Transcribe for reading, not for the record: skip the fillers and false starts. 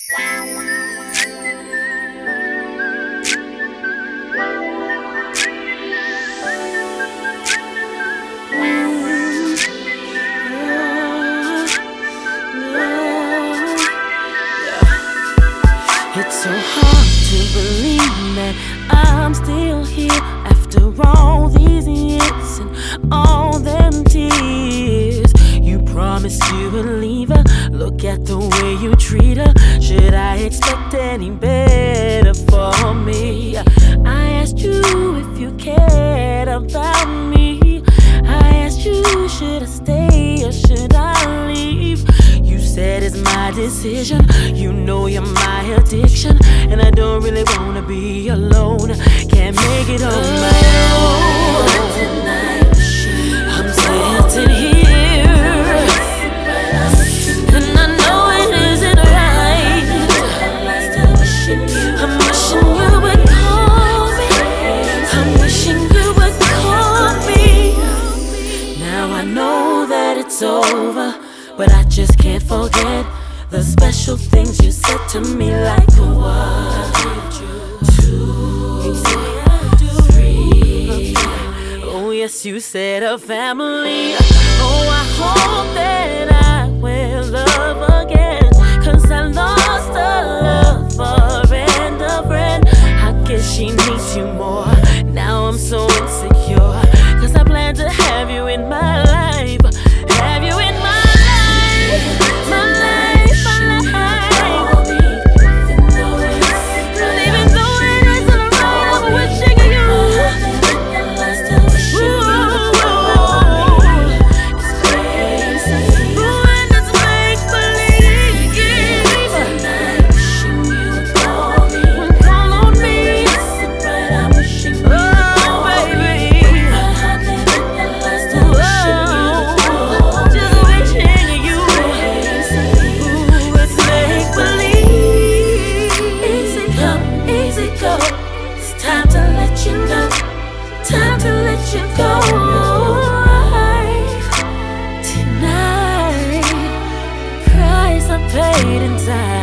It's so hard to believe that I'm still here after all these years and all them tears. You promised you would leave her. Look at the way you treat her. Should I expect any better for me? I asked you if you cared about me. I asked you, should I stay or should I leave? You said it's my decision. You know you're my addiction, and I don't really wanna be alone. Can't make it on my own. I'm sitting here, and I know it isn't right. I'm wishing you would call me. I'm wishing you would call me. Now I know that it's over, but I just can't forget the special things you said to me, like what did you 2, 3. Oh yes, you said a family. Oh, I hope that I will love again, 'cause I lost a lover and a friend. I guess she needs you more. Now I'm so insecure, 'cause I plan to have you in my life. Have you in my life, my life, my life. Even though it isn't right, I'm wishing you. It's crazy. And it's make believe. Wishing you would call me. Call on me. But I'm wishing you would call me. Just wishing you. It's make believe. Easy come, easy go. It's time to let you know. Time to let you go. Tonight, price I paid in time.